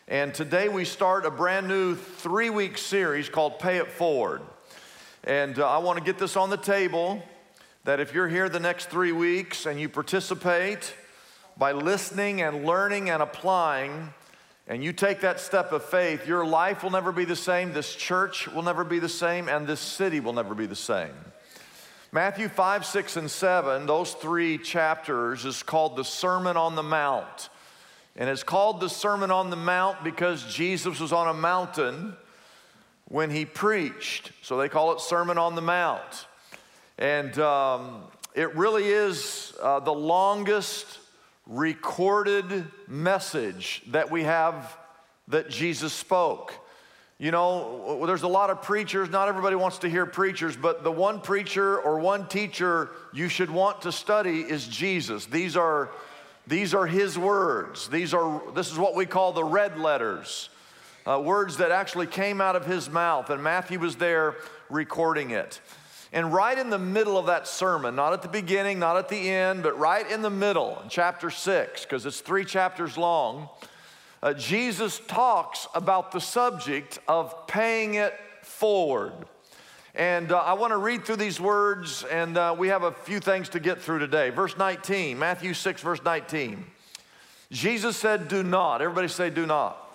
And today we start a brand new 3-week series called Pay It Forward. And I want to get this on the table that if you're here the next 3 weeks and you participate by listening and learning and applying, and you take that step of faith, your life will never be the same, this church will never be the same, and this city will never be the same. Matthew 5, 6, and 7, those 3 chapters is called the Sermon on the Mount. And it's called the Sermon on the Mount because Jesus was on a mountain when he preached. So they call it Sermon on the Mount. And it really is the longest recorded message that we have that Jesus spoke. You know, there's a lot of preachers. Not everybody wants to hear preachers, but the one preacher or one teacher you should want to study is Jesus. These are his words. This is what we call the red letters, words that actually came out of his mouth, and Matthew was there recording it. And right in the middle of that sermon, not at the beginning, not at the end, but right in the middle, in chapter 6, because it's 3 chapters long, Jesus talks about the subject of paying it forward. And I want to read through these words, and we have a few things to get through today. Verse 19, Matthew 6, verse 19. Jesus said, do not. Everybody say, do not.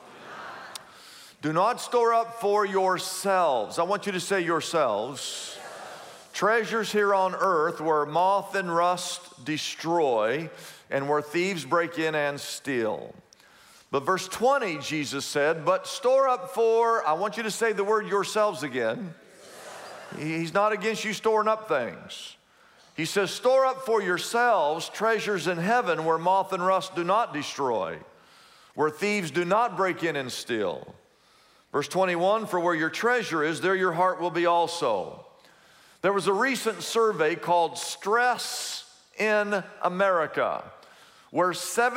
Do not store up for yourselves. I want you to say yourselves. Treasures here on earth where moth and rust destroy, and where thieves break in and steal. But verse 20, Jesus said, but store up for, I want you to say the word yourselves again. He's not against you storing up things. He says, store up for yourselves treasures in heaven where moth and rust do not destroy, where thieves do not break in and steal. Verse 21, for where your treasure is, there your heart will be also. There was a recent survey called Stress in America, where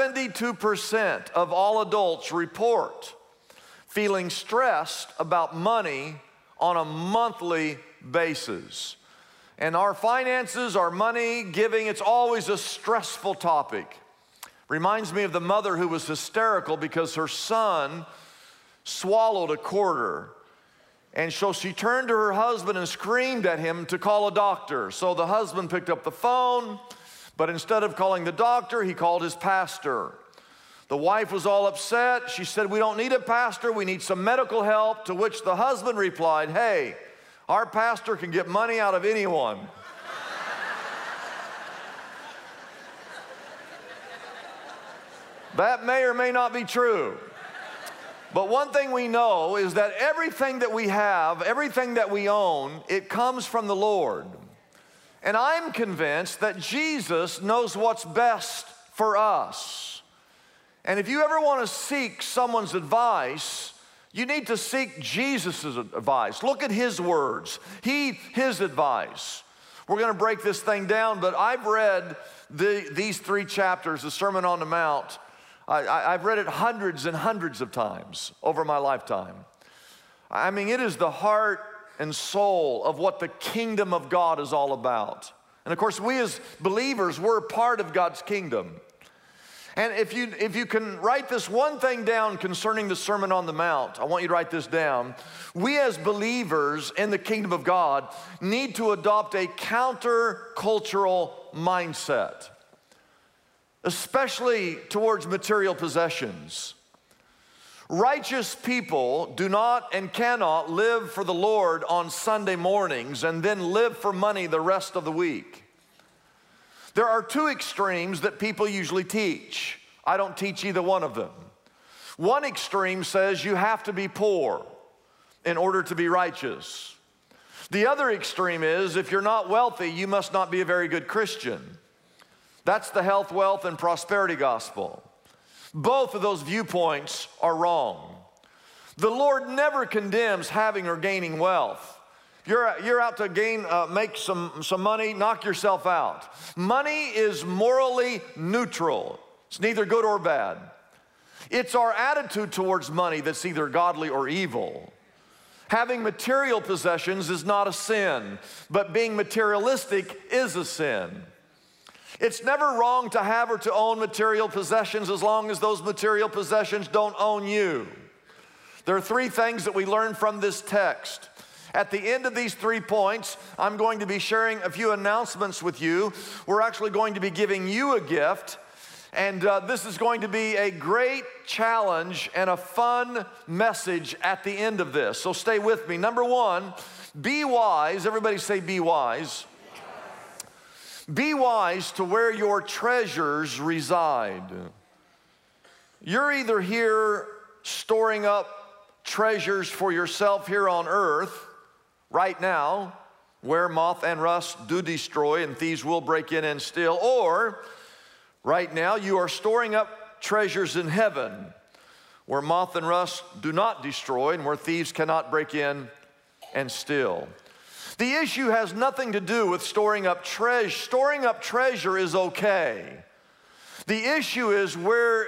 72% of all adults report feeling stressed about money on a monthly basis. And our finances, our money, giving, it's always a stressful topic. Reminds me of the mother who was hysterical because her son swallowed a quarter. And so she turned to her husband and screamed at him to call a doctor. So the husband picked up the phone, but instead of calling the doctor, he called his pastor. The wife was all upset. She said, we don't need a pastor, we need some medical help. To which the husband replied, hey, our pastor can get money out of anyone. That may or may not be true. But one thing we know is that everything that we have, everything that we own, it comes from the Lord. And I'm convinced that Jesus knows what's best for us. And if you ever want to seek someone's advice, you need to seek Jesus' advice. Look at his words, his advice. We're going to break this thing down, but I've read these 3 chapters, the Sermon on the Mount. I've read it hundreds and hundreds of times over my lifetime. I mean, it is the heart and soul of what the kingdom of God is all about. And of course, we as believers, we're part of God's kingdom. And if you can write this one thing down concerning the Sermon on the Mount, I want you to write this down. We as believers in the kingdom of God need to adopt a counter-cultural mindset, especially towards material possessions. Righteous people do not and cannot live for the Lord on Sunday mornings and then live for money the rest of the week. There are 2 extremes that people usually teach. I don't teach either one of them. One extreme says you have to be poor in order to be righteous. The other extreme is if you're not wealthy, you must not be a very good Christian. That's the health, wealth, and prosperity gospel. Both of those viewpoints are wrong. The Lord never condemns having or gaining wealth. You're out to make some money, knock yourself out. Money is morally neutral. It's neither good or bad. It's our attitude towards money that's either godly or evil. Having material possessions is not a sin, but being materialistic is a sin. It's never wrong to have or to own material possessions as long as those material possessions don't own you. There are three things that we learn from this text. At the end of these 3 points, I'm going to be sharing a few announcements with you. We're actually going to be giving you a gift, and this is going to be a great challenge and a fun message at the end of this. So stay with me. Number one, be wise. Everybody say be wise. Be wise to where your treasures reside. You're either here storing up treasures for yourself here on earth right now, where moth and rust do destroy and thieves will break in and steal, or right now you are storing up treasures in heaven, where moth and rust do not destroy and where thieves cannot break in and steal. The issue has nothing to do with storing up treasure. Storing up treasure is okay. The issue is where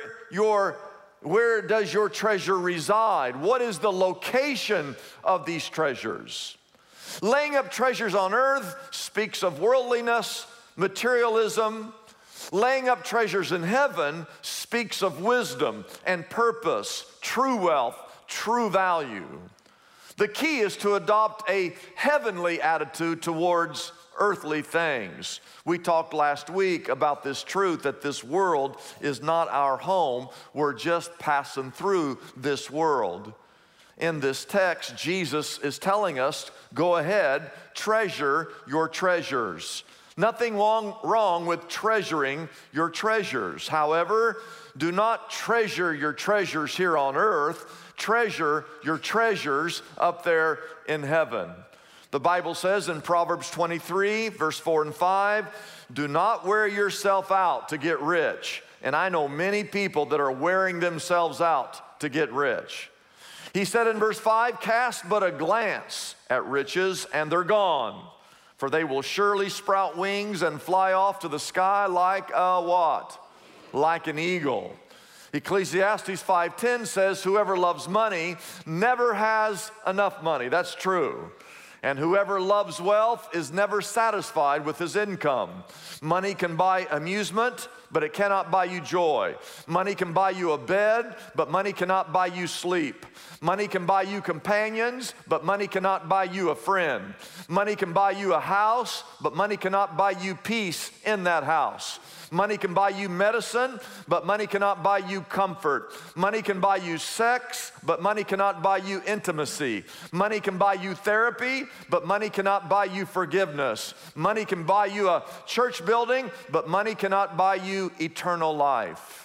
does your treasure reside? What is the location of these treasures? Laying up treasures on earth speaks of worldliness, materialism. Laying up treasures in heaven speaks of wisdom and purpose, true wealth, true value. The key is to adopt a heavenly attitude towards earthly things. We talked last week about this truth that this world is not our home. We're just passing through this world. In this text, Jesus is telling us, go ahead, treasure your treasures. Nothing wrong with treasuring your treasures. However, do not treasure your treasures here on earth. Treasure your treasures up there in heaven. The Bible says in Proverbs 23, verse 4 and 5, do not wear yourself out to get rich. And I know many people that are wearing themselves out to get rich. He said in verse 5, cast but a glance at riches and they're gone, for they will surely sprout wings and fly off to the sky like a what? Like an eagle. Ecclesiastes 5:10 says, whoever loves money never has enough money. That's true. And whoever loves wealth is never satisfied with his income. Money can buy amusement, but it cannot buy you joy. Money can buy you a bed, but money cannot buy you sleep. Money can buy you companions, but money cannot buy you a friend. Money can buy you a house, but money cannot buy you peace in that house. Money can buy you medicine, but money cannot buy you comfort. Money can buy you sex, but money cannot buy you intimacy. Money can buy you therapy, but money cannot buy you forgiveness. Money can buy you a church building, but money cannot buy you eternal life.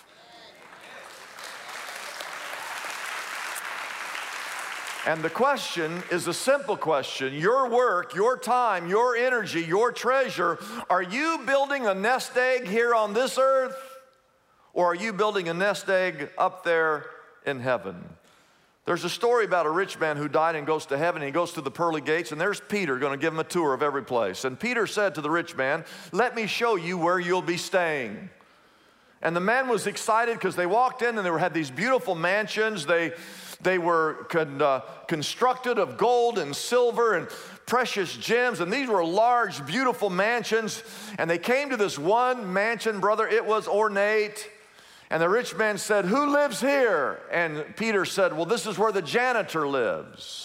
And the question is a simple question. Your work, your time, your energy, your treasure, are you building a nest egg here on this earth? Or are you building a nest egg up there in heaven? There's a story about a rich man who died and goes to heaven. And he goes to the pearly gates, and there's Peter going to give him a tour of every place. And Peter said to the rich man, let me show you where you'll be staying. And the man was excited because they walked in and they had these beautiful mansions. They were constructed of gold and silver and precious gems, and these were large, beautiful mansions. And they came to this one mansion, brother. It was ornate. And the rich man said, who lives here? And Peter said, well, this is where the janitor lives.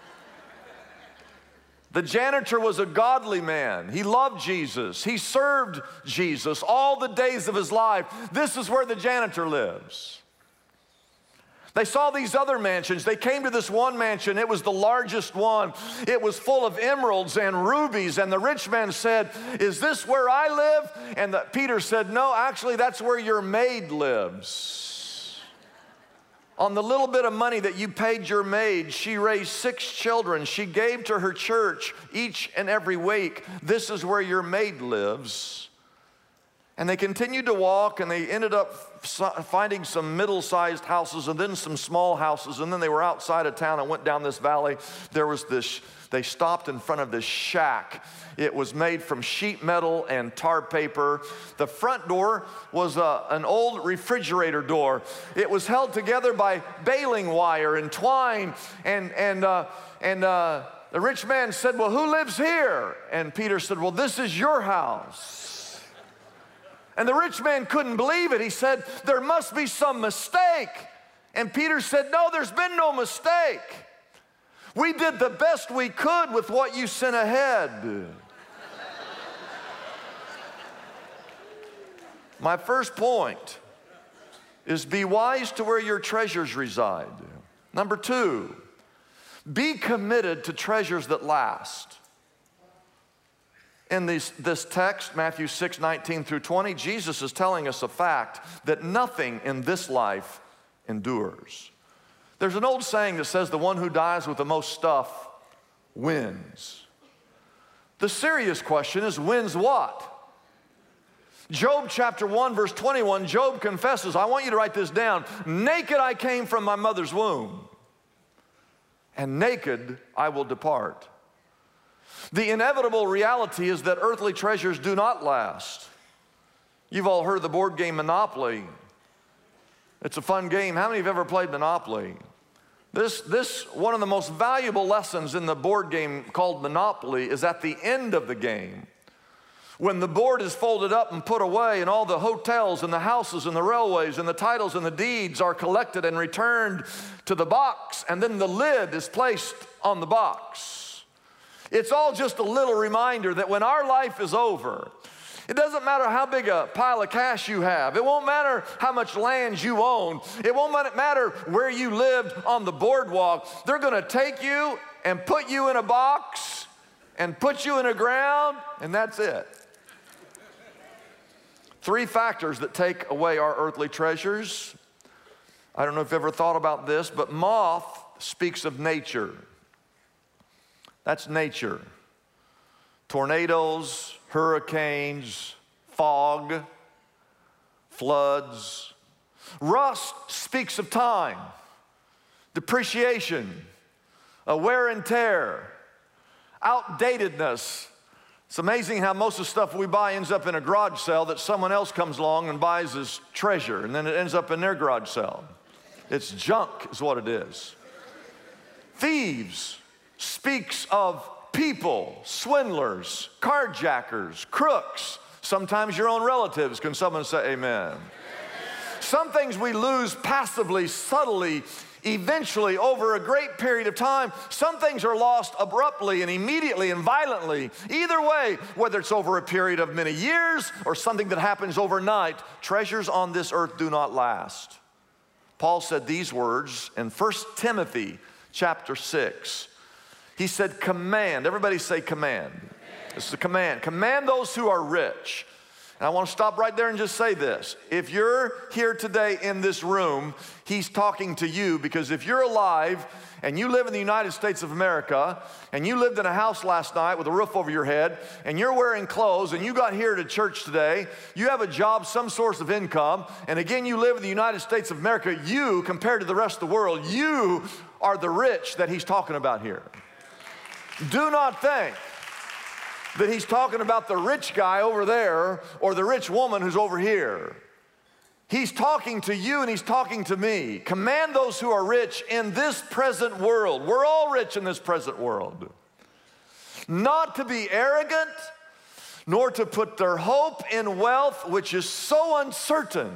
The janitor was a godly man. He loved Jesus. He served Jesus all the days of his life. This is where the janitor lives. They saw these other mansions. They came to this one mansion. It was the largest one. It was full of emeralds and rubies. And the rich man said, is this where I live? And Peter said, no, actually, that's where your maid lives. On the little bit of money that you paid your maid, she raised 6 children. She gave to her church each and every week. This is where your maid lives. And they continued to walk, and they ended up finding some middle-sized houses and then some small houses. And then they were outside of town and went down this valley. They stopped in front of this shack. It was made from sheet metal and tar paper. The front door was an old refrigerator door. It was held together by baling wire and twine. And the rich man said, well, who lives here? And Peter said, well, this is your house. And the rich man couldn't believe it. He said, there must be some mistake. And Peter said, no, there's been no mistake. We did the best we could with what you sent ahead. My first point is be wise to where your treasures reside. Number two, be committed to treasures that last. In this text, Matthew 6:19 through 20, Jesus is telling us a fact that nothing in this life endures. There's an old saying that says the one who dies with the most stuff wins. The serious question is, wins what? Job chapter 1 verse 21, Job confesses, I want you to write this down, naked I came from my mother's womb, and naked I will depart. The inevitable reality is that earthly treasures do not last. You've all heard of the board game Monopoly. It's a fun game. How many have ever played Monopoly? This one of the most valuable lessons in the board game called Monopoly is at the end of the game. When the board is folded up and put away and all the hotels and the houses and the railways and the titles and the deeds are collected and returned to the box, and then the lid is placed on the box. It's all just a little reminder that when our life is over, it doesn't matter how big a pile of cash you have. It won't matter how much land you own. It won't matter where you lived on the boardwalk. They're going to take you and put you in a box and put you in the ground, and that's it. Three factors that take away our earthly treasures. I don't know if you've ever thought about this, but moth speaks of nature. That's nature. Tornadoes, hurricanes, fog, floods. Rust speaks of time, depreciation, wear and tear, outdatedness. It's amazing how most of the stuff we buy ends up in a garage sale that someone else comes along and buys as treasure, and then it ends up in their garage sale. It's junk is what it is. Thieves speaks of people, swindlers, carjackers, crooks, sometimes your own relatives. Can someone say amen? Amen. Some things we lose passively, subtly, eventually over a great period of time. Some things are lost abruptly and immediately and violently. Either way, whether it's over a period of many years or something that happens overnight, treasures on this earth do not last. Paul said these words in 1 Timothy chapter 6. He said, command. Everybody say command. This is a command. Command those who are rich. And I want to stop right there and just say this. If you're here today in this room, he's talking to you, because if you're alive and you live in the United States of America and you lived in a house last night with a roof over your head and you're wearing clothes and you got here to church today, you have a job, some source of income, and again you live in the United States of America, you, compared to the rest of the world, you are the rich that he's talking about here. Do not think that he's talking about the rich guy over there or the rich woman who's over here. He's talking to you and he's talking to me. Command those who are rich in this present world. We're all rich in this present world. Not to be arrogant, nor to put their hope in wealth, which is so uncertain,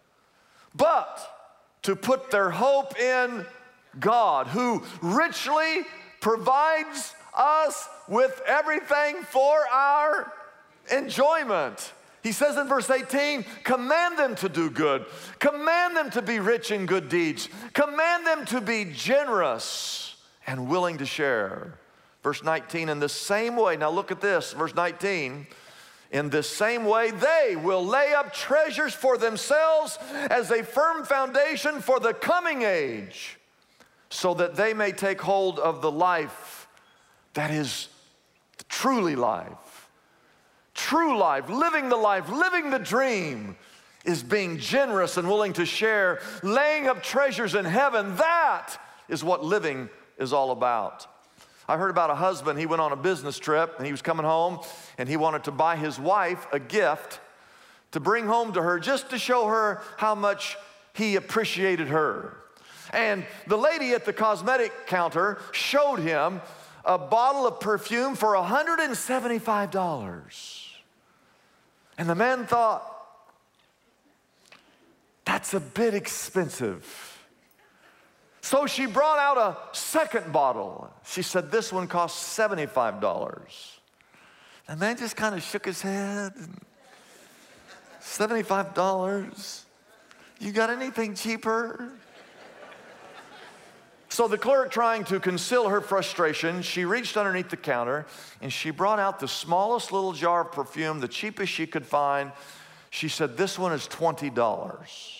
but to put their hope in God, who richly provides us with everything for our enjoyment. He says in verse 18, command them to do good. Command them to be rich in good deeds. Command them to be generous and willing to share. Verse 19, in the same way, now look at this, verse 19, in the same way they will lay up treasures for themselves as a firm foundation for the coming age, so that they may take hold of the life that is truly life. True life, living the dream is being generous and willing to share, laying up treasures in heaven. That is what living is all about. I heard about a husband, he went on a business trip and he was coming home and he wanted to buy his wife a gift to bring home to her just to show her how much he appreciated her. And the lady at the cosmetic counter showed him a bottle of perfume for $175. And the man thought, that's a bit expensive. So she brought out a second bottle. She said, this one costs $75. The man just kind of shook his head. $75? You got anything cheaper? So the clerk, trying to conceal her frustration, she reached underneath the counter and she brought out the smallest little jar of perfume, the cheapest she could find. She said, this one is $20.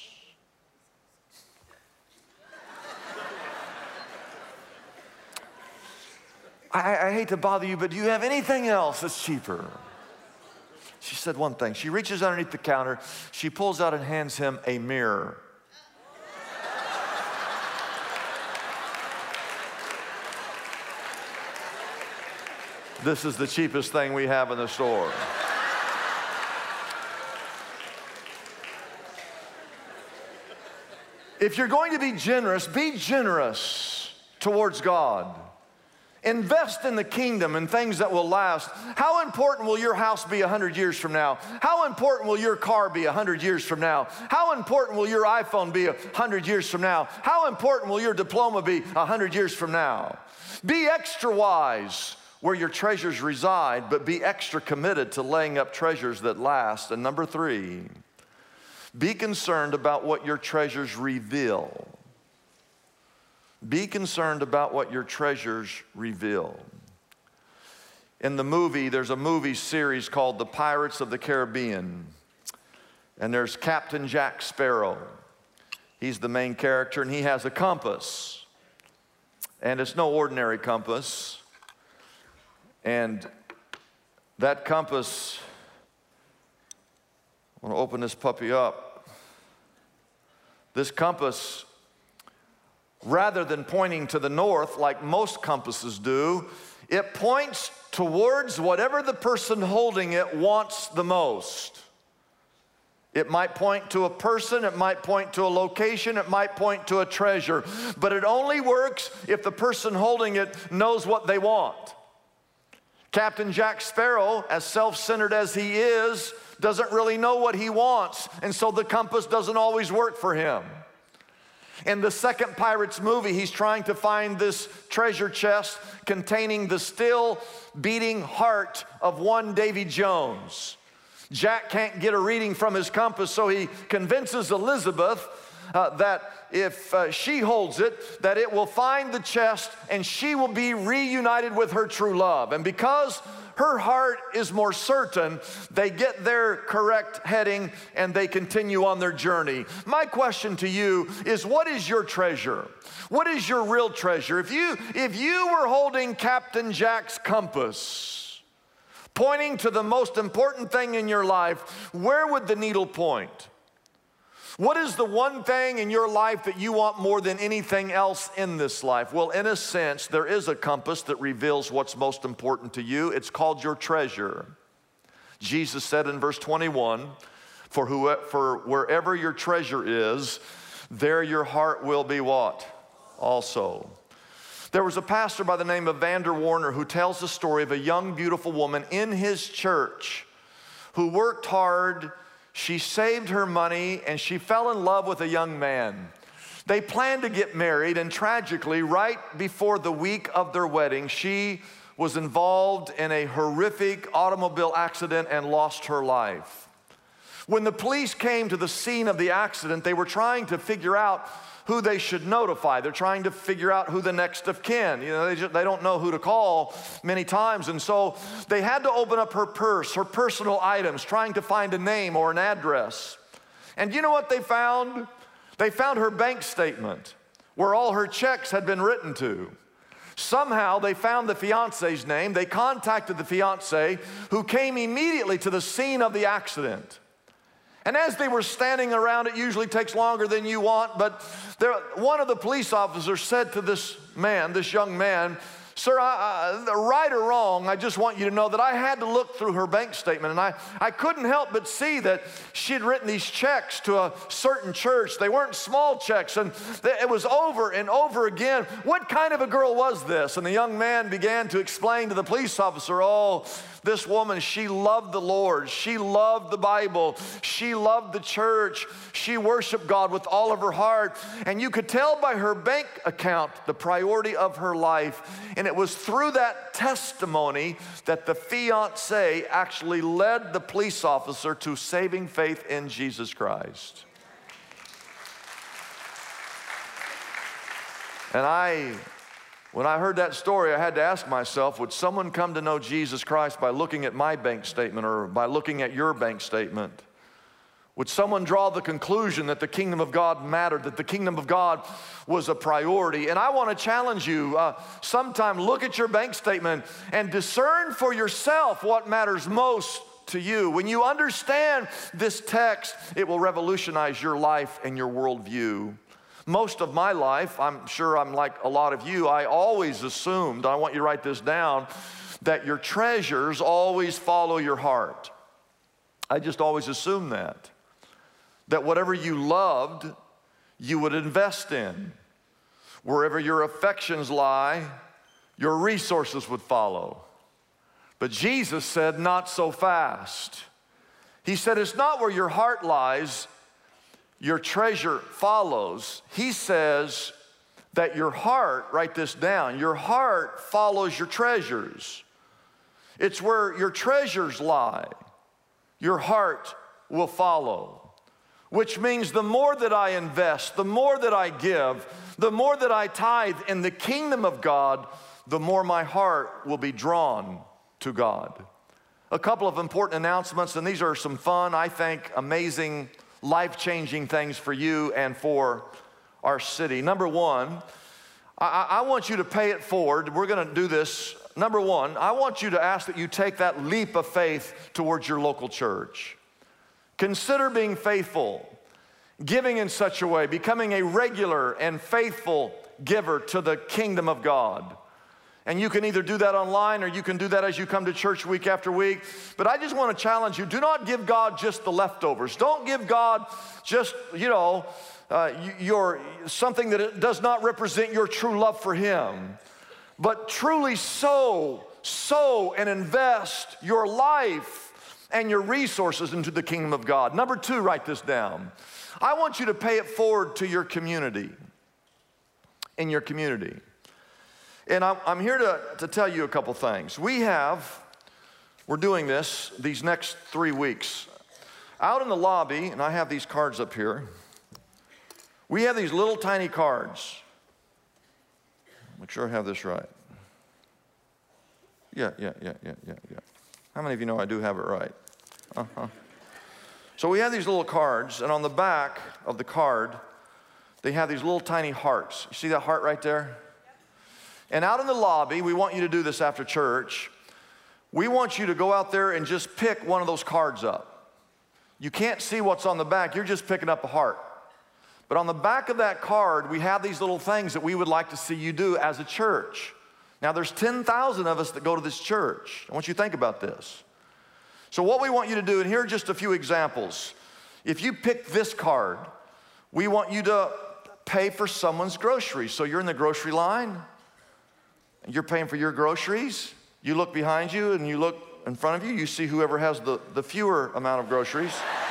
I hate to bother you, but do you have anything else that's cheaper? She said one thing. She reaches underneath the counter. She pulls out and hands him a mirror. This is the cheapest thing we have in the store. If you're going to be generous towards God. Invest in the kingdom and things that will last. How important will your house be 100 years from now? How important will your car be 100 years from now? How important will your iPhone be 100 years from now? How important will your diploma be 100 years from now? Be extra wise where your treasures reside, but be extra committed to laying up treasures that last. And number 3, be concerned about what your treasures reveal. Be concerned about what your treasures reveal. In the movie, there's a movie series called The Pirates of the Caribbean. And there's Captain Jack Sparrow. He's the main character, and he has a compass. And it's no ordinary compass. And that compass, I want to open this puppy up. This compass, rather than pointing to the north like most compasses do, it points towards whatever the person holding it wants the most. It might point to a person, it might point to a location, it might point to a treasure, but it only works if the person holding it knows what they want. Captain Jack Sparrow, as self-centered as he is, doesn't really know what he wants, and so the compass doesn't always work for him. In the second Pirates movie, he's trying to find this treasure chest containing the still beating heart of one Davy Jones. Jack can't get a reading from his compass, so he convinces Elizabeth that if she holds it, that it will find the chest and she will be reunited with her true love. And because her heart is more certain, they get their correct heading and they continue on their journey. My question to you is, what is your treasure? What is your real treasure? If you were holding Captain Jack's compass, pointing to the most important thing in your life, where would the needle point? What is the one thing in your life that you want more than anything else in this life? Well, in a sense, there is a compass that reveals what's most important to you. It's called your treasure. Jesus said in verse 21, for wherever your treasure is, there your heart will be what? Also. There was a pastor by the name of Vander Warner who tells the story of a young, beautiful woman in his church who worked hard. She saved her money and she fell in love with a young man. They planned to get married, and tragically, right before the week of their wedding, she was involved in a horrific automobile accident and lost her life. When the police came to the scene of the accident, they were trying to figure out who they should notify. They're trying to figure out who the next of kin. You know, they don't know who to call many times. And so they had to open up her purse, her personal items, trying to find a name or an address. And you know what they found? They found her bank statement where all her checks had been written to. Somehow they found the fiance's name. They contacted the fiance, who came immediately to the scene of the accident. And as they were standing around, it usually takes longer than you want, but one of the police officers said to this man, this young man, Sir, right or wrong, I just want you to know that I had to look through her bank statement, and I couldn't help but see that she'd written these checks to a certain church. They weren't small checks, and it was over and over again. What kind of a girl was this? And the young man began to explain to the police officer, oh, this woman, she loved the Lord. She loved the Bible. She loved the church. She worshiped God with all of her heart. And you could tell by her bank account the priority of her life. And it was through that testimony that the fiancé actually led the police officer to saving faith in Jesus Christ. And when I heard that story, I had to ask myself, would someone come to know Jesus Christ by looking at my bank statement or by looking at your bank statement? Would someone draw the conclusion that the kingdom of God mattered, that the kingdom of God was a priority? And I want to challenge you, sometime look at your bank statement and discern for yourself what matters most to you. When you understand this text, it will revolutionize your life and your worldview. Most of my life, I'm sure I'm like a lot of you, I always assumed, I want you to write this down, that your treasures always follow your heart. I just always assumed that. That whatever you loved, you would invest in. Wherever your affections lie, your resources would follow. But Jesus said, not so fast. He said, it's not where your heart lies, your treasure follows. He says that your heart, write this down, your heart follows your treasures. It's where your treasures lie, your heart will follow. Which means the more that I invest, the more that I give, the more that I tithe in the kingdom of God, the more my heart will be drawn to God. A couple of important announcements, and these are some fun, I think, amazing, life-changing things for you and for our city. Number one, I want you to pay it forward. We're going to do this. Number one, I want you to ask that you take that leap of faith towards your local church. Consider being faithful, giving in such a way, becoming a regular and faithful giver to the kingdom of God. And you can either do that online or you can do that as you come to church week after week. But I just want to challenge you, do not give God just the leftovers. Don't give God just, something that does not represent your true love for Him. But truly sow and invest your life and your resources into the kingdom of God. Number two, write this down. I want you to pay it forward to your community, in your community. And I'm here to tell you a couple things. We're doing this these next 3 weeks. Out in the lobby, and I have these cards up here, we have these little tiny cards. Make sure I have this right. Yeah. How many of you know I do have it right? So we have these little cards, and on the back of the card, they have these little tiny hearts. You see that heart right there? And out in the lobby, we want you to do this after church. We want you to go out there and just pick one of those cards up. You can't see what's on the back. You're just picking up a heart. But on the back of that card, we have these little things that we would like to see you do as a church. Now, there's 10,000 of us that go to this church. I want you to think about this. So what we want you to do, and here are just a few examples. If you pick this card, we want you to pay for someone's groceries. So you're in the grocery line, and you're paying for your groceries. You look behind you and you look in front of you, you see whoever has the fewer amount of groceries.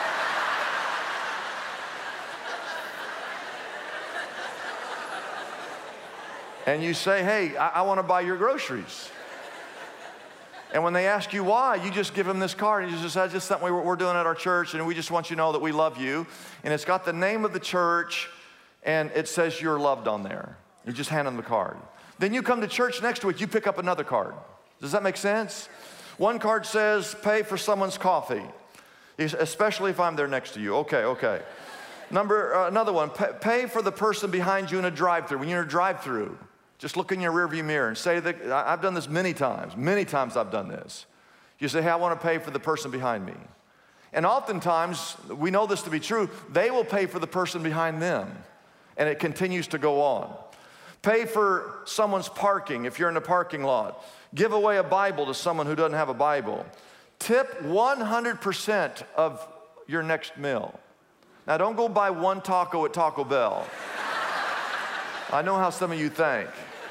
And you say, hey, I want to buy your groceries. And when they ask you why, you just give them this card. And you just say, that's just something we're doing at our church, and we just want you to know that we love you. And it's got the name of the church, and it says you're loved on there. You just hand them the card. Then you come to church next week, you pick up another card. Does that make sense? One card says, pay for someone's coffee, especially if I'm there next to you. Okay. Another one, pay for the person behind you in a drive-thru. When you're in a drive-thru, just look in your rearview mirror and say that, I've done this many times I've done this. You say, hey, I want to pay for the person behind me. And oftentimes, we know this to be true, they will pay for the person behind them. And it continues to go on. Pay for someone's parking if you're in a parking lot. Give away a Bible to someone who doesn't have a Bible. Tip 100% of your next meal. Now, don't go buy one taco at Taco Bell. I know how some of you think.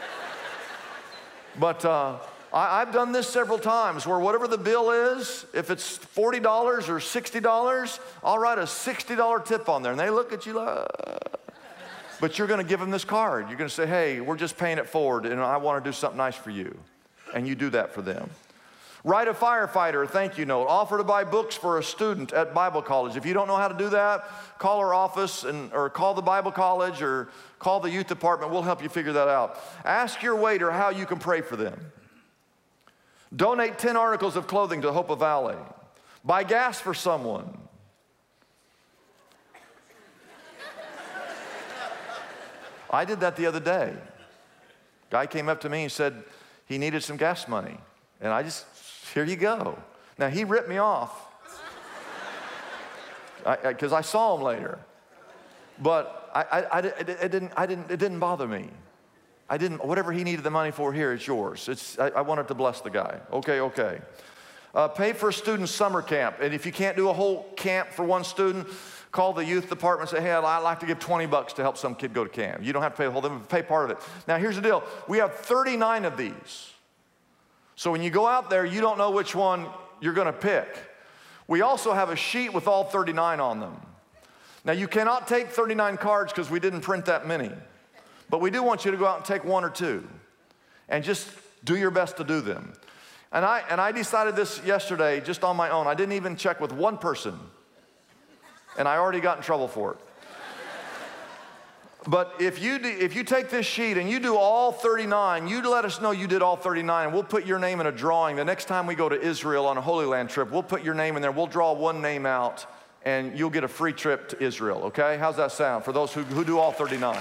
But I've done this several times where whatever the bill is, if it's $40 or $60, I'll write a $60 tip on there. And they look at you like, but you're going to give them this card. You're going to say, hey, we're just paying it forward, and I want to do something nice for you. And you do that for them. Write a firefighter a thank you note. Offer to buy books for a student at Bible college. If you don't know how to do that, call our office or call the Bible college or call the youth department. We'll help you figure that out. Ask your waiter how you can pray for them. Donate 10 articles of clothing to Hope Valley. Buy gas for someone. I did that the other day. Guy came up to me and said he needed some gas money. And I just, here you go. Now, he ripped me off because I saw him later. But it didn't bother me. Whatever he needed the money for here, it's yours. I wanted to bless the guy. Okay. Pay for a student's summer camp. And if you can't do a whole camp for one student, call the youth department and say, hey, I'd like to give $20 to help some kid go to camp. You don't have to pay the whole thing, pay part of it. Now, here's the deal. We have 39 of these. So when you go out there, you don't know which one you're going to pick. We also have a sheet with all 39 on them. Now, you cannot take 39 cards because we didn't print that many. But we do want you to go out and take one or two and just do your best to do them. And I decided this yesterday just on my own. I didn't even check with one person, and I already got in trouble for it. But if you take this sheet and you do all 39, you let us know you did all 39, and we'll put your name in a drawing. The next time we go to Israel on a Holy Land trip, we'll put your name in there. We'll draw one name out, and you'll get a free trip to Israel, okay? How's that sound for those who do all 39?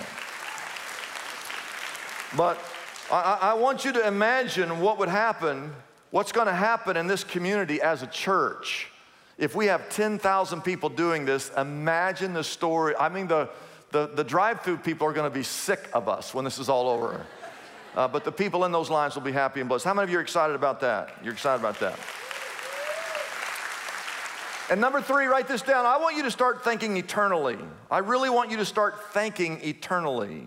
But I want you to imagine what would happen, what's going to happen in this community as a church. If we have 10,000 people doing this, imagine the story. I mean, the drive-through people are going to be sick of us when this is all over. But the people in those lines will be happy and blessed. How many of you are excited about that? You're excited about that? And number 3, write this down. I want you to start thinking eternally. I really want you to start thinking eternally.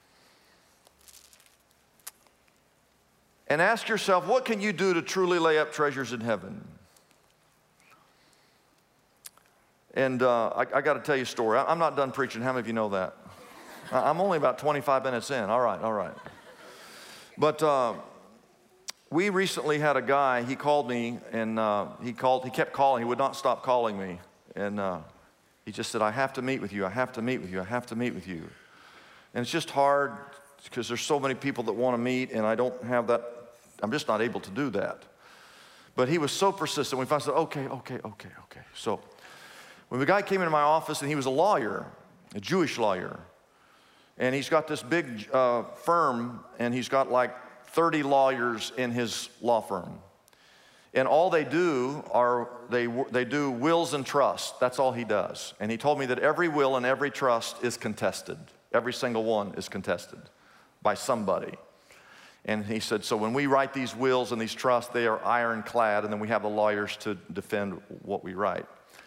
And ask yourself, what can you do to truly lay up treasures in heaven? And I got to tell you a story. I'm not done preaching. How many of you know that? I'm only about 25 minutes in. All right. But we recently had a guy, he called me, and he kept calling. He would not stop calling me. And he just said, I have to meet with you. I have to meet with you. I have to meet with you. And it's just hard because there's so many people that want to meet, and I don't have that. I'm just not able to do that. But he was so persistent. We finally said, okay. So when the guy came into my office, and he was a lawyer, a Jewish lawyer, and he's got this big firm, and he's got like 30 lawyers in his law firm. And all they do are they do wills and trusts. That's all he does. And he told me that every will and every trust is contested. Every single one is contested by somebody. And he said, so when we write these wills and these trusts, they are ironclad, and then we have the lawyers to defend what we write.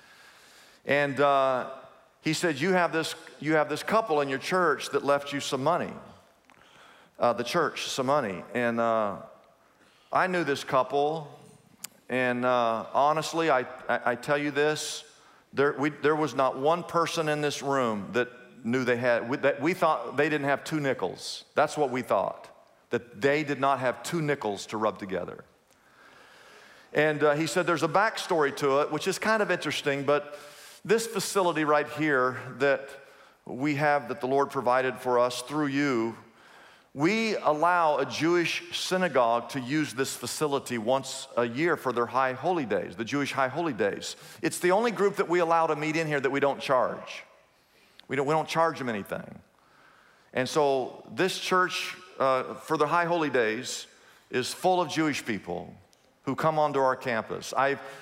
And he said, you have this couple in your church that left you some money. The church, some money. And I knew this couple, and honestly, I tell you this, there was not one person in this room that knew we thought they didn't have 2 nickels. That's what we thought, that they did not have 2 nickels to rub together. And he said there's a backstory to it, which is kind of interesting, but this facility right here that we have, that the Lord provided for us through you, we allow a Jewish synagogue to use this facility once a year for their high holy days, the Jewish high holy days. It's the only group that we allow to meet in here that we don't charge. We don't charge them anything. And so this church, for the high holy days, is full of Jewish people who come onto our campus.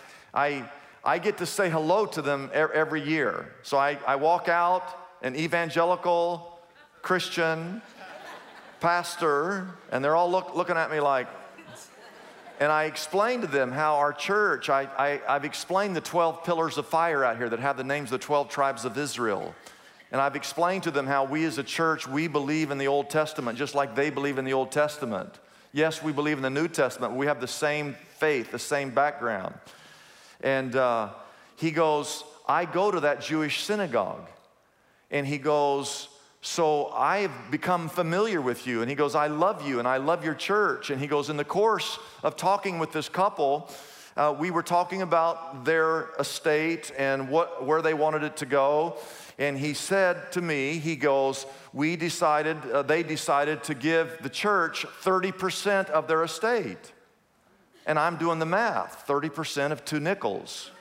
I get to say hello to them every year. So I walk out, an evangelical Christian, pastor, and they're all looking at me like, and I explained to them how our church, I've explained the 12 pillars of fire out here that have the names of the 12 tribes of Israel. And I've explained to them how we as a church, we believe in the Old Testament just like they believe in the Old Testament. Yes, we believe in the New Testament. We have the same faith, the same background. And he goes, I go to that Jewish synagogue. And he goes, so I've become familiar with you. And he goes, I love you and I love your church. And he goes, in the course of talking with this couple, we were talking about their estate and where they wanted it to go. And he said to me, he goes, they decided to give the church 30% of their estate. And I'm doing the math, 30% of 2 nickels.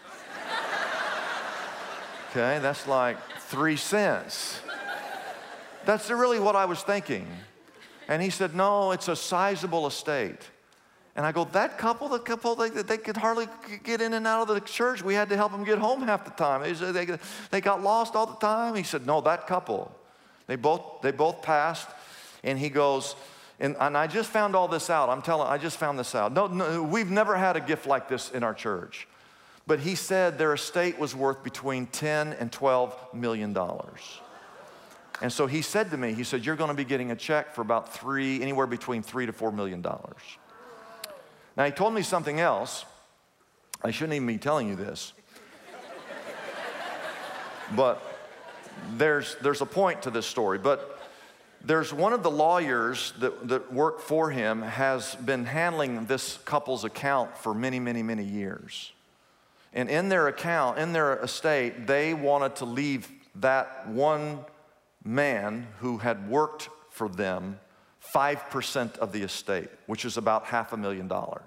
Okay, that's like 3 cents. That's really what I was thinking. And he said, no, it's a sizable estate. And I go, the couple, they could hardly get in and out of the church. We had to help them get home half the time. They got lost all the time. He said, no, that couple, they both passed. And he goes, and I just found all this out. I just found this out. No, we've never had a gift like this in our church. But he said their estate was worth between $10 and $12 million. And so he said to me, he said, you're going to be getting a check for about anywhere between $3 to $4 million. Now, he told me something else. I shouldn't even be telling you this. But there's a point to this story. But there's one of the lawyers that worked for him has been handling this couple's account for many, many, many years. And in their account, in their estate, they wanted to leave that one man who had worked for them 5% of the estate, which is about $500,000.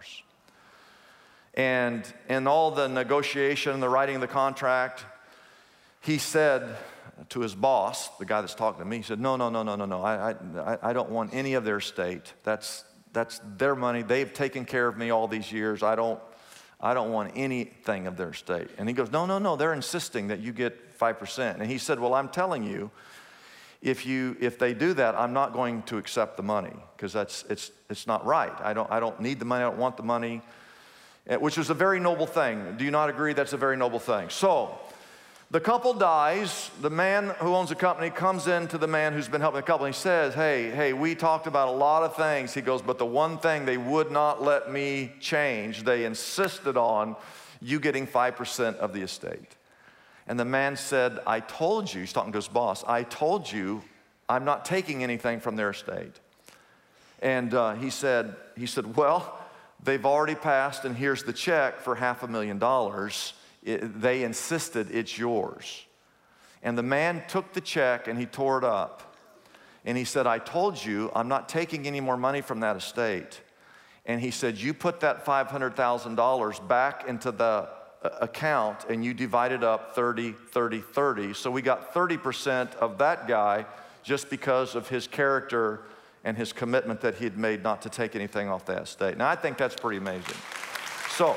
And in all the negotiation, the writing of the contract, he said to his boss, the guy that's talking to me, he said, no, I don't want any of their estate. That's their money. They've taken care of me all these years. I don't want anything of their estate. And he goes, no, they're insisting that you get 5%. And he said, well, I'm telling you, if they do that, I'm not going to accept the money because it's not right. I don't need the money. I don't want the money, which is a very noble thing. Do you not agree that's a very noble thing? So the couple dies. The man who owns the company comes in to the man who's been helping the couple and he says, hey, we talked about a lot of things. He goes, but the one thing they would not let me change, they insisted on you getting 5% of the estate. And the man said, I told you, he's talking to his boss, I told you I'm not taking anything from their estate. And he said, well, they've already passed and here's the check for $500,000. They insisted it's yours. And the man took the check and he tore it up. And he said, I told you I'm not taking any more money from that estate. And he said, you put that $500,000 back into the account and you divided up 30, 30, 30. So we got 30% of that guy just because of his character and his commitment that he had made not to take anything off that estate. Now, I think that's pretty amazing. So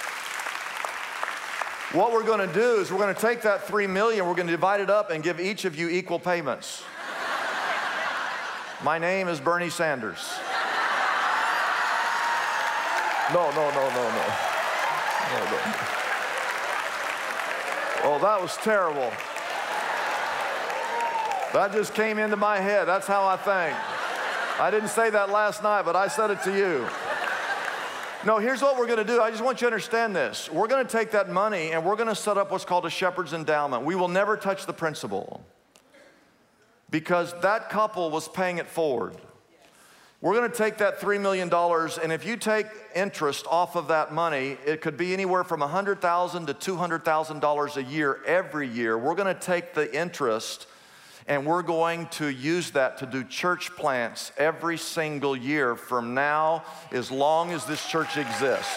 what we're going to do is we're going to take that $3 million, we're going to divide it up and give each of you equal payments. My name is Bernie Sanders. No. Oh, that was terrible. That just came into my head. That's how I think. I didn't say that last night, but I said it to you. No, here's what we're going to do. I just want you to understand this. We're going to take that money and we're going to set up what's called a shepherd's endowment. We will never touch the principal because that couple was paying it forward. We're going to take that $3 million, and if you take interest off of that money, it could be anywhere from $100,000 to $200,000 a year every year. We're going to take the interest, and we're going to use that to do church plants every single year from now as long as this church exists.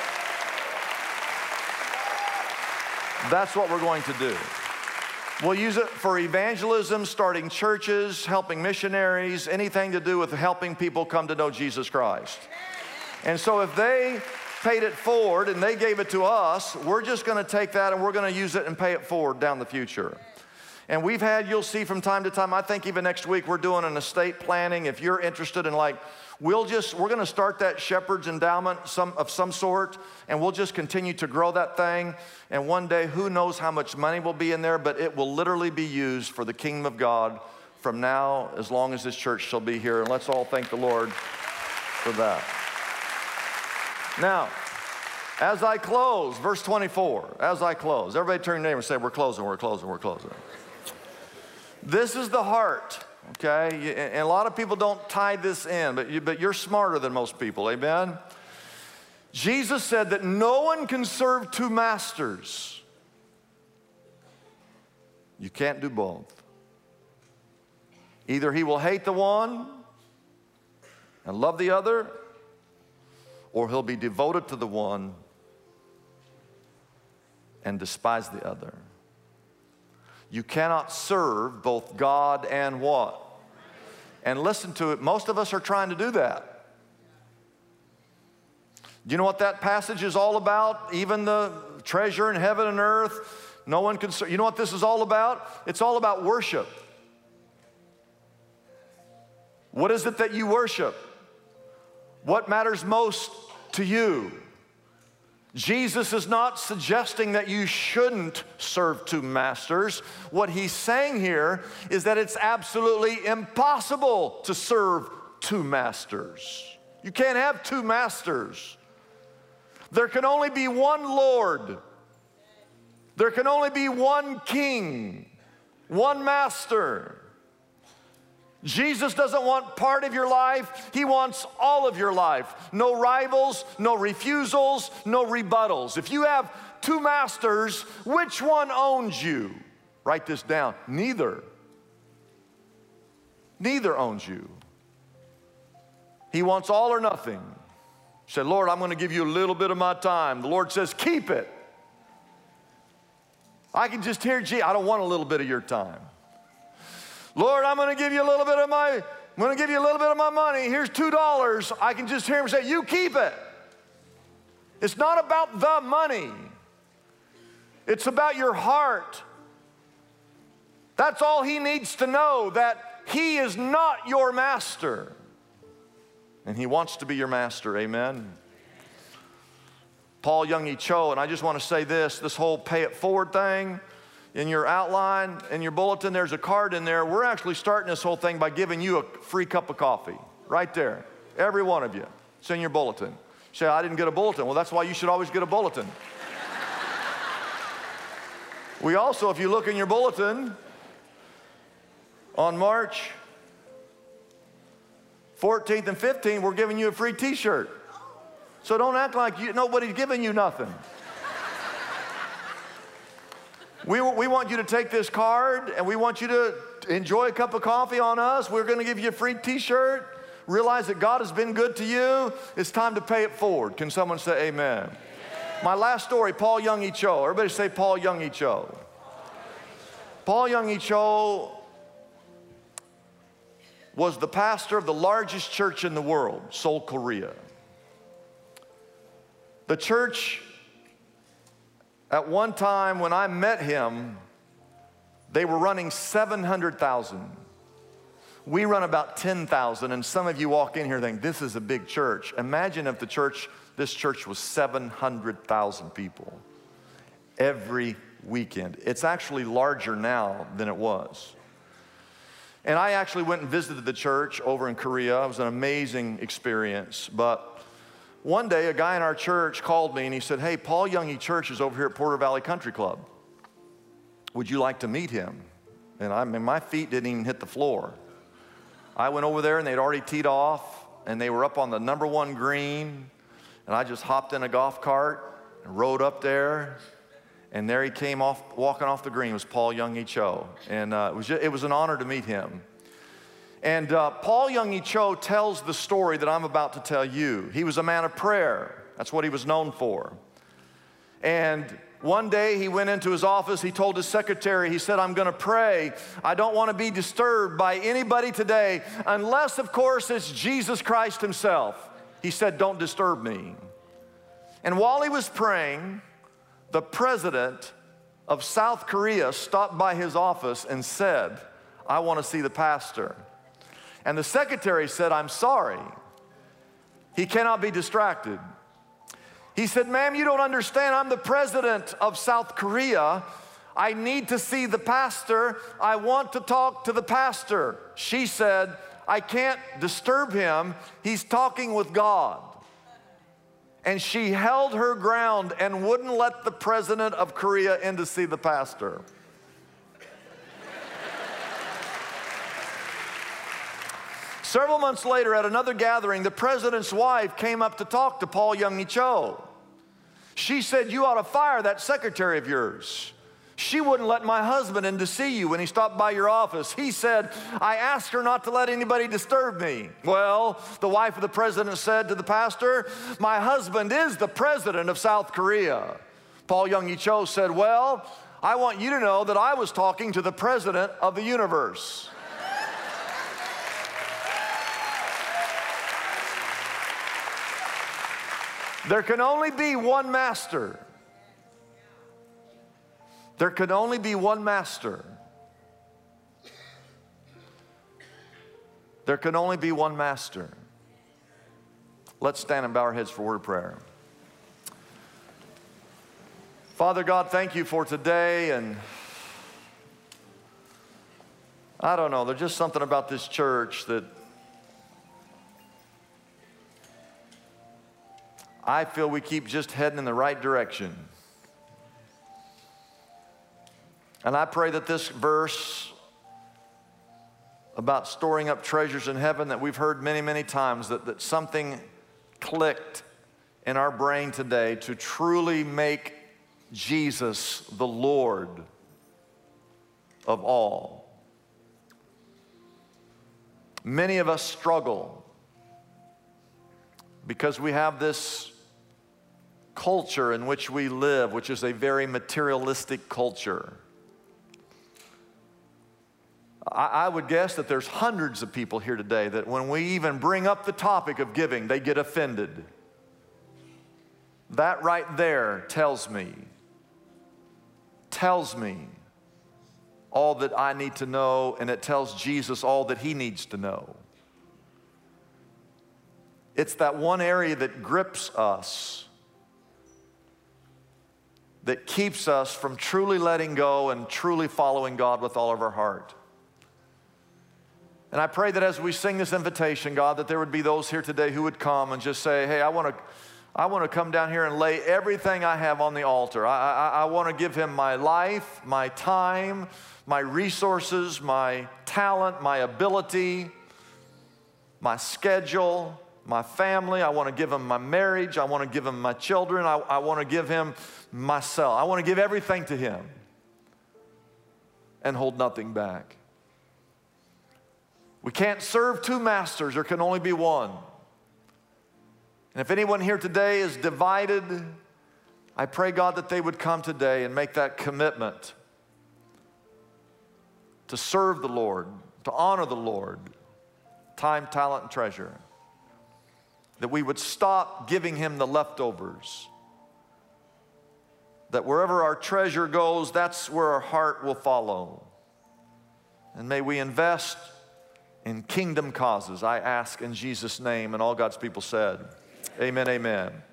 That's what we're going to do. We'll use it for evangelism, starting churches, helping missionaries, anything to do with helping people come to know Jesus Christ. And so if they paid it forward and they gave it to us, we're just going to take that and we're going to use it and pay it forward down the future. And we've had, you'll see from time to time, I think even next week we're doing an estate planning. If you're interested in we're going to start that Shepherd's Endowment of some sort, and we'll just continue to grow that thing. And one day, who knows how much money will be in there, but it will literally be used for the kingdom of God from now as long as this church shall be here. And let's all thank the Lord for that. Now, as I close, verse 24, as I close, everybody turn to your neighbor and say, we're closing, we're closing, we're closing. This is the heart. Okay, and a lot of people don't tie this in, but you're smarter than most people, amen? Jesus said that no one can serve two masters. You can't do both. Either he will hate the one and love the other, or he'll be devoted to the one and despise the other. You cannot serve both God and what? And listen to it, most of us are trying to do that. Do you know what that passage is all about? Even the treasure in heaven and earth, no one can serve. You know what this is all about? It's all about worship. What is it that you worship? What matters most to you? Jesus is not suggesting that you shouldn't serve two masters. What he's saying here is that it's absolutely impossible to serve two masters. You can't have two masters. There can only be one Lord. There can only be one King, one Master. Jesus doesn't want part of your life. He wants all of your life. No rivals, no refusals, no rebuttals. If you have two masters, which one owns you? Write this down. Neither. Neither owns you. He wants all or nothing. You say, Lord, I'm going to give you a little bit of my time. The Lord says, keep it. I can just hear, gee, I don't want a little bit of your time. Lord, I'm going to give you a little bit of my money. Here's $2. I can just hear him say, you keep it. It's not about the money. It's about your heart. That's all he needs to know, that he is not your master. And he wants to be your master, amen? Paul Young-E Cho, and I just want to say this whole pay it forward thing, in your outline, in your bulletin, there's a card in there. We're actually starting this whole thing by giving you a free cup of coffee, right there. Every one of you. It's in your bulletin. You say, I didn't get a bulletin. Well, that's why you should always get a bulletin. We also, if you look in your bulletin, on March 14th and 15th, we're giving you a free t-shirt. So don't act like nobody's giving you nothing. We want you to take this card, and we want you to enjoy a cup of coffee on us. We're going to give you a free t-shirt. Realize that God has been good to you. It's time to pay it forward. Can someone say amen? Amen. My last story, Paul Young-E Cho. Everybody say Paul Young-E Cho. Paul Young-E Cho was the pastor of the largest church in the world, Seoul, Korea. The church, at one time when I met him, they were running 700,000. We run about 10,000, and some of you walk in here and think, this is a big church. Imagine if this church was 700,000 people every weekend. It's actually larger now than it was. And I actually went and visited the church over in Korea. It was an amazing experience, but one day, a guy in our church called me and he said, hey, Paul Young-E Church is over here at Porter Valley Country Club. Would you like to meet him? And my feet didn't even hit the floor. I went over there and they'd already teed off and they were up on the #1 green. And I just hopped in a golf cart and rode up there. And there he came walking off the green. It was Paul Young-E Cho. And it was an honor to meet him. And Paul Young-E Cho tells the story that I'm about to tell you. He was a man of prayer. That's what he was known for. And one day he went into his office. He told his secretary, he said, I'm going to pray. I don't want to be disturbed by anybody today, unless, of course, it's Jesus Christ himself. He said, don't disturb me. And while he was praying, the president of South Korea stopped by his office and said, "I want to see the pastor." And the secretary said, "I'm sorry. He cannot be distracted." He said, "Ma'am, you don't understand. I'm the president of South Korea. I need to see the pastor. I want to talk to the pastor." She said, "I can't disturb him. He's talking with God." And she held her ground and wouldn't let the president of Korea in to see the pastor. Several months later, at another gathering, the president's wife came up to talk to Paul Young-mi Cho. She said, "You ought to fire that secretary of yours. She wouldn't let my husband in to see you when he stopped by your office. He said, I asked her not to let anybody disturb me." Well, the wife of the president said to the pastor, "My husband is the president of South Korea." Paul Young-mi Cho said, "Well, I want you to know that I was talking to the president of the universe." There can only be one master. There can only be one master. There can only be one master. Let's stand and bow our heads for a word of prayer. Father God, thank you for today. And I don't know, there's just something about this church that I feel we keep just heading in the right direction. And I pray that this verse about storing up treasures in heaven that we've heard many, many times, that something clicked in our brain today to truly make Jesus the Lord of all. Many of us struggle because we have this culture in which we live, which is a very materialistic culture. I would guess that there's hundreds of people here today that when we even bring up the topic of giving, they get offended. That right there tells me all that I need to know, and it tells Jesus all that he needs to know. It's that one area that grips us, that keeps us from truly letting go and truly following God with all of our heart. And I pray that as we sing this invitation, God, that there would be those here today who would come and just say, "Hey, I want to come down here and lay everything I have on the altar. I want to give him my life, my time, my resources, my talent, my ability, my schedule, my family. I want to give him my marriage. I want to give him my children. I want to give him myself. I want to give everything to him and hold nothing back." We can't serve two masters. There can only be one. And if anyone here today is divided, I pray, God, that they would come today and make that commitment to serve the Lord, to honor the Lord, time, talent, and treasure. That we would stop giving him the leftovers. That wherever our treasure goes, that's where our heart will follow. And may we invest in kingdom causes, I ask in Jesus' name. And all God's people said, amen, amen.